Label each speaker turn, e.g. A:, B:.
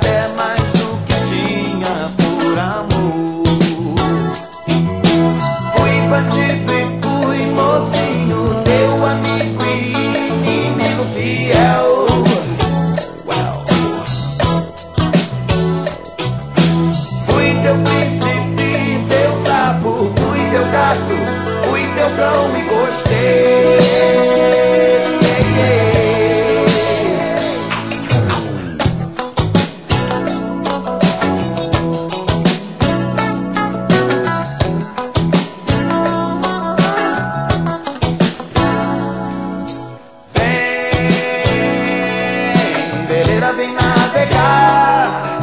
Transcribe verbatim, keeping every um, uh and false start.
A: até mais do que tinha por amor. Fui bandido e fui mocinho, teu amigo e inimigo fiel. Fui teu príncipe, teu sapo, fui teu gato, fui teu cão e gostei. Vem, veleira, vem navegar.